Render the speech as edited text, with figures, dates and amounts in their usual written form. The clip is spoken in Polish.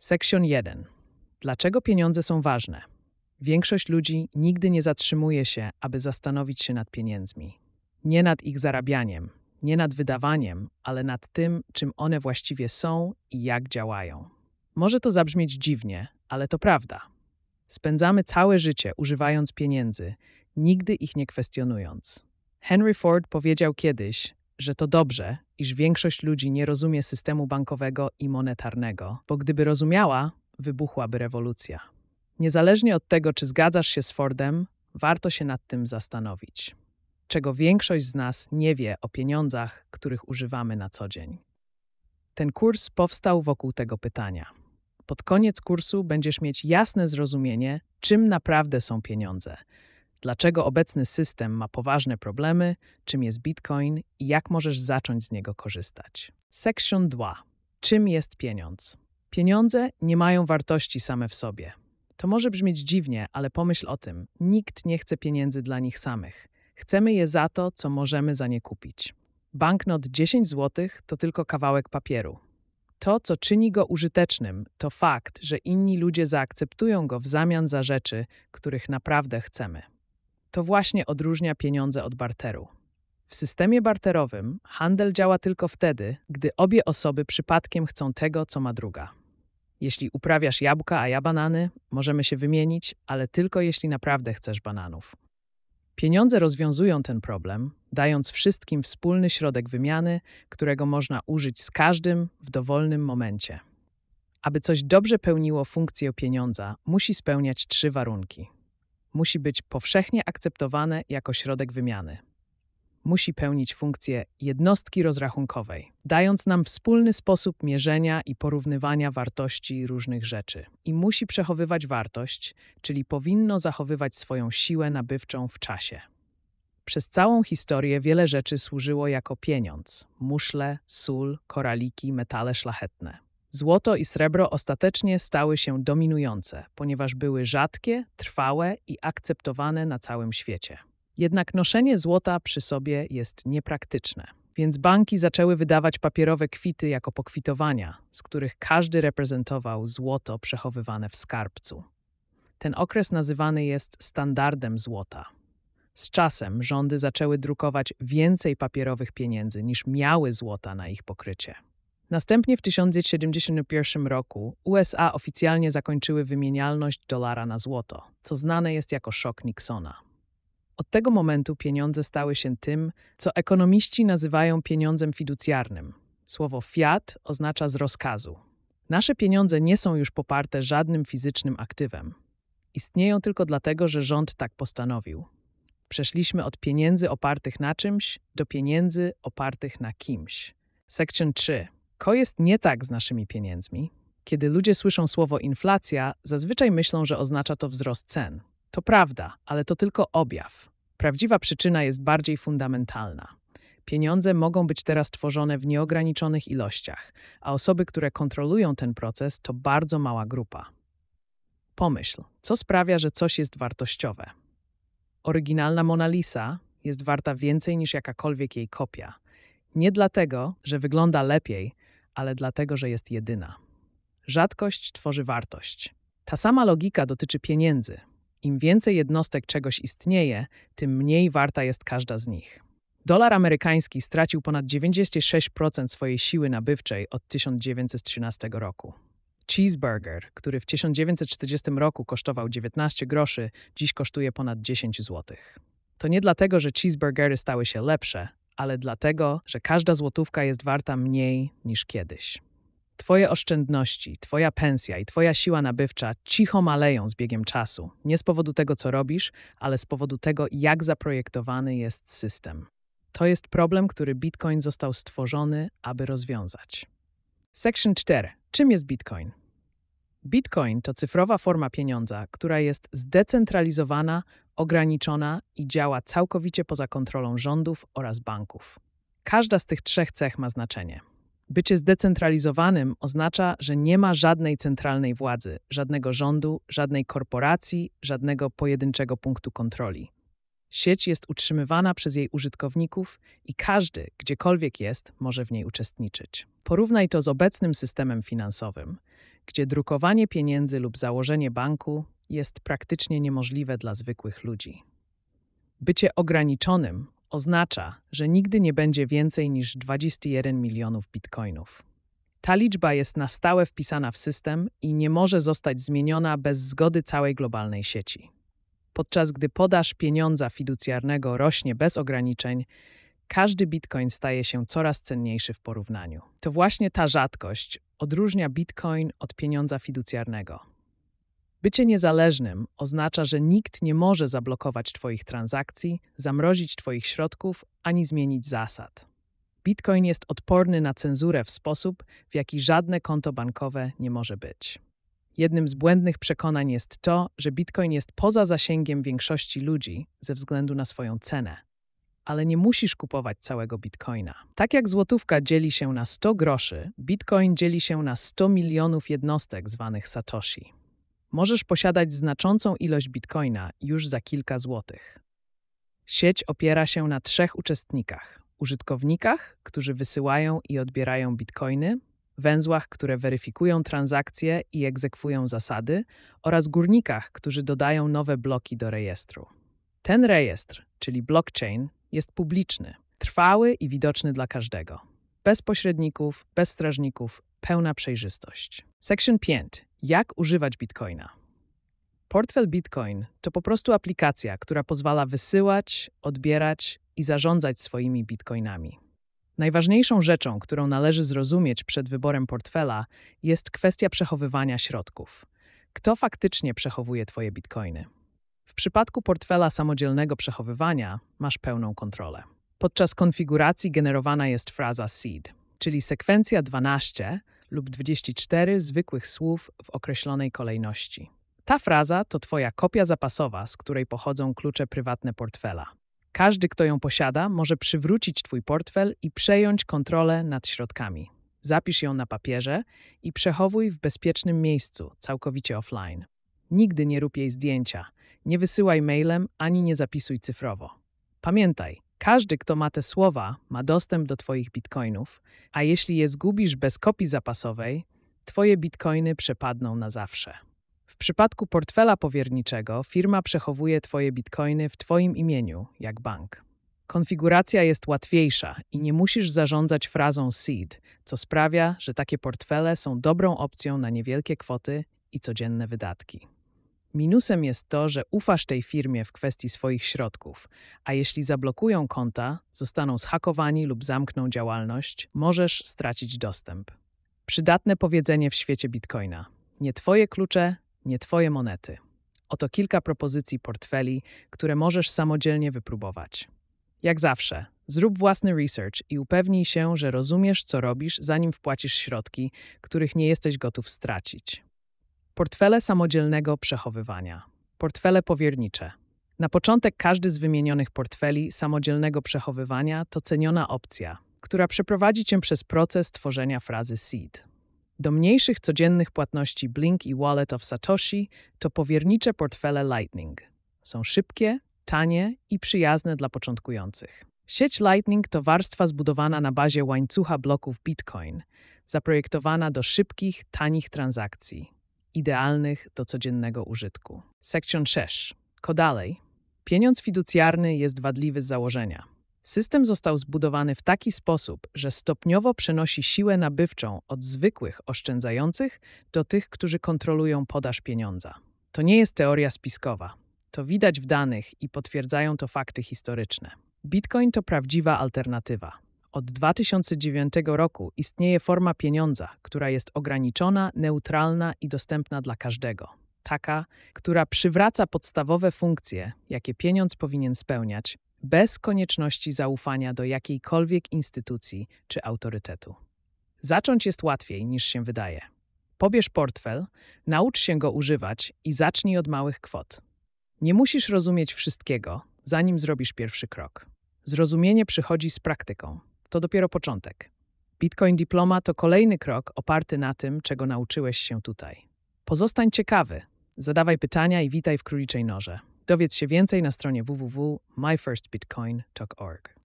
Sektion 1. Dlaczego pieniądze są ważne? Większość ludzi nigdy nie zatrzymuje się, aby zastanowić się nad pieniędzmi. Nie nad ich zarabianiem, nie nad wydawaniem, ale nad tym, czym one właściwie są i jak działają. Może to zabrzmieć dziwnie, ale to prawda. Spędzamy całe życie używając pieniędzy, nigdy ich nie kwestionując. Henry Ford powiedział kiedyś, że to dobrze, iż większość ludzi nie rozumie systemu bankowego i monetarnego, bo gdyby rozumiała, wybuchłaby rewolucja. Niezależnie od tego, czy zgadzasz się z Fordem, warto się nad tym zastanowić. Czego większość z nas nie wie o pieniądzach, których używamy na co dzień. Ten kurs powstał wokół tego pytania. Pod koniec kursu będziesz mieć jasne zrozumienie, czym naprawdę są pieniądze, dlaczego obecny system ma poważne problemy, czym jest Bitcoin i jak możesz zacząć z niego korzystać. Section 2. Czym jest pieniądz? Pieniądze nie mają wartości same w sobie. To może brzmieć dziwnie, ale pomyśl o tym. Nikt nie chce pieniędzy dla nich samych. Chcemy je za to, co możemy za nie kupić. Banknot 10 zł to tylko kawałek papieru. To, co czyni go użytecznym, to fakt, że inni ludzie zaakceptują go w zamian za rzeczy, których naprawdę chcemy. To właśnie odróżnia pieniądze od barteru. W systemie barterowym handel działa tylko wtedy, gdy obie osoby przypadkiem chcą tego, co ma druga. Jeśli uprawiasz jabłka, a ja banany, możemy się wymienić, ale tylko jeśli naprawdę chcesz bananów. Pieniądze rozwiązują ten problem, dając wszystkim wspólny środek wymiany, którego można użyć z każdym w dowolnym momencie. Aby coś dobrze pełniło funkcję pieniądza, musi spełniać 3 warunki. Musi być powszechnie akceptowane jako środek wymiany. Musi pełnić funkcję jednostki rozrachunkowej, dając nam wspólny sposób mierzenia i porównywania wartości różnych rzeczy. I musi przechowywać wartość, czyli powinno zachowywać swoją siłę nabywczą w czasie. Przez całą historię wiele rzeczy służyło jako pieniądz: muszle, sól, koraliki, metale szlachetne. Złoto i srebro ostatecznie stały się dominujące, ponieważ były rzadkie, trwałe i akceptowane na całym świecie. Jednak noszenie złota przy sobie jest niepraktyczne, więc banki zaczęły wydawać papierowe kwity jako pokwitowania, z których każdy reprezentował złoto przechowywane w skarbcu. Ten okres nazywany jest standardem złota. Z czasem rządy zaczęły drukować więcej papierowych pieniędzy niż miały złota na ich pokrycie. Następnie w 1971 roku USA oficjalnie zakończyły wymienialność dolara na złoto, co znane jest jako szok Nixona. Od tego momentu pieniądze stały się tym, co ekonomiści nazywają pieniądzem fiducjarnym. Słowo fiat oznacza z rozkazu. Nasze pieniądze nie są już poparte żadnym fizycznym aktywem. Istnieją tylko dlatego, że rząd tak postanowił. Przeszliśmy od pieniędzy opartych na czymś do pieniędzy opartych na kimś. Section 3. Co jest nie tak z naszymi pieniędzmi? Kiedy ludzie słyszą słowo inflacja, zazwyczaj myślą, że oznacza to wzrost cen. To prawda, ale to tylko objaw. Prawdziwa przyczyna jest bardziej fundamentalna. Pieniądze mogą być teraz tworzone w nieograniczonych ilościach, a osoby, które kontrolują ten proces, to bardzo mała grupa. Pomyśl, co sprawia, że coś jest wartościowe? Oryginalna Mona Lisa jest warta więcej niż jakakolwiek jej kopia. Nie dlatego, że wygląda lepiej, ale dlatego, że jest jedyna. Rzadkość tworzy wartość. Ta sama logika dotyczy pieniędzy. Im więcej jednostek czegoś istnieje, tym mniej warta jest każda z nich. Dolar amerykański stracił ponad 96% swojej siły nabywczej od 1913 roku. Cheeseburger, który w 1940 roku kosztował 19 groszy, dziś kosztuje ponad 10 zł. To nie dlatego, że cheeseburgery stały się lepsze, ale dlatego, że każda złotówka jest warta mniej niż kiedyś. Twoje oszczędności, twoja pensja i twoja siła nabywcza cicho maleją z biegiem czasu. Nie z powodu tego, co robisz, ale z powodu tego, jak zaprojektowany jest system. To jest problem, który Bitcoin został stworzony, aby rozwiązać. Section 4. Czym jest Bitcoin? Bitcoin to cyfrowa forma pieniądza, która jest zdecentralizowana, ograniczona i działa całkowicie poza kontrolą rządów oraz banków. Każda z tych 3 cech ma znaczenie. Bycie zdecentralizowanym oznacza, że nie ma żadnej centralnej władzy, żadnego rządu, żadnej korporacji, żadnego pojedynczego punktu kontroli. Sieć jest utrzymywana przez jej użytkowników i każdy, gdziekolwiek jest, może w niej uczestniczyć. Porównaj to z obecnym systemem finansowym. gdzie drukowanie pieniędzy lub założenie banku jest praktycznie niemożliwe dla zwykłych ludzi. Bycie ograniczonym oznacza, że nigdy nie będzie więcej niż 21 milionów bitcoinów. Ta liczba jest na stałe wpisana w system i nie może zostać zmieniona bez zgody całej globalnej sieci. Podczas gdy podaż pieniądza fiducjarnego rośnie bez ograniczeń, każdy bitcoin staje się coraz cenniejszy w porównaniu. To właśnie ta rzadkość odróżnia bitcoin od pieniądza fiducjarnego. Bycie niezależnym oznacza, że nikt nie może zablokować Twoich transakcji, zamrozić Twoich środków ani zmienić zasad. Bitcoin jest odporny na cenzurę w sposób, w jaki żadne konto bankowe nie może być. Jednym z błędnych przekonań jest to, że Bitcoin jest poza zasięgiem większości ludzi ze względu na swoją cenę. Ale nie musisz kupować całego Bitcoina. Tak jak złotówka dzieli się na 100 groszy, Bitcoin dzieli się na 100 milionów jednostek zwanych Satoshi. Możesz posiadać znaczącą ilość Bitcoina już za kilka złotych. Sieć opiera się na 3 uczestnikach: użytkownikach, którzy wysyłają i odbierają bitcoiny, węzłach, które weryfikują transakcje i egzekwują zasady, oraz górnikach, którzy dodają nowe bloki do rejestru. Ten rejestr, czyli blockchain, jest publiczny, trwały i widoczny dla każdego. Bez pośredników, bez strażników, pełna przejrzystość. Section 5. Jak używać bitcoina? Portfel Bitcoin to po prostu aplikacja, która pozwala wysyłać, odbierać i zarządzać swoimi bitcoinami. Najważniejszą rzeczą, którą należy zrozumieć przed wyborem portfela, jest kwestia przechowywania środków. Kto faktycznie przechowuje Twoje bitcoiny? W przypadku portfela samodzielnego przechowywania masz pełną kontrolę. Podczas konfiguracji generowana jest fraza seed, czyli sekwencja 12 lub 24 zwykłych słów w określonej kolejności. Ta fraza to Twoja kopia zapasowa, z której pochodzą klucze prywatne portfela. Każdy, kto ją posiada, może przywrócić Twój portfel i przejąć kontrolę nad środkami. Zapisz ją na papierze i przechowuj w bezpiecznym miejscu, całkowicie offline. Nigdy nie rób jej zdjęcia, nie wysyłaj mailem ani nie zapisuj cyfrowo. Pamiętaj, każdy, kto ma te słowa, ma dostęp do Twoich bitcoinów, a jeśli je zgubisz bez kopii zapasowej, Twoje bitcoiny przepadną na zawsze. W przypadku portfela powierniczego firma przechowuje Twoje bitcoiny w Twoim imieniu, jak bank. Konfiguracja jest łatwiejsza i nie musisz zarządzać frazą seed, co sprawia, że takie portfele są dobrą opcją na niewielkie kwoty i codzienne wydatki. Minusem jest to, że ufasz tej firmie w kwestii swoich środków, a jeśli zablokują konta, zostaną zhakowani lub zamkną działalność, możesz stracić dostęp. Przydatne powiedzenie w świecie bitcoina. Nie Twoje klucze, nie Twoje monety. Oto kilka propozycji portfeli, które możesz samodzielnie wypróbować. Jak zawsze, zrób własny research i upewnij się, że rozumiesz, co robisz, zanim wpłacisz środki, których nie jesteś gotów stracić. Portfele samodzielnego przechowywania. Portfele powiernicze. Na początek każdy z wymienionych portfeli samodzielnego przechowywania to ceniona opcja, która przeprowadzi Cię przez proces tworzenia frazy seed. Do mniejszych codziennych płatności Blink i Wallet of Satoshi to powiernicze portfele Lightning. Są szybkie, tanie i przyjazne dla początkujących. Sieć Lightning to warstwa zbudowana na bazie łańcucha bloków Bitcoin, zaprojektowana do szybkich, tanich transakcji, idealnych do codziennego użytku. Section 6. Co dalej? Pieniądz fiducjarny jest wadliwy z założenia. System został zbudowany w taki sposób, że stopniowo przenosi siłę nabywczą od zwykłych oszczędzających do tych, którzy kontrolują podaż pieniądza. To nie jest teoria spiskowa. To widać w danych i potwierdzają to fakty historyczne. Bitcoin to prawdziwa alternatywa. Od 2009 roku istnieje forma pieniądza, która jest ograniczona, neutralna i dostępna dla każdego. Taka, która przywraca podstawowe funkcje, jakie pieniądz powinien spełniać, bez konieczności zaufania do jakiejkolwiek instytucji czy autorytetu. Zacząć jest łatwiej niż się wydaje. Pobierz portfel, naucz się go używać i zacznij od małych kwot. Nie musisz rozumieć wszystkiego, zanim zrobisz pierwszy krok. Zrozumienie przychodzi z praktyką. To dopiero początek. Bitcoin Diploma to kolejny krok oparty na tym, czego nauczyłeś się tutaj. Pozostań ciekawy, zadawaj pytania i witaj w króliczej norze. Dowiedz się więcej na stronie www.myfirstbitcoin.org.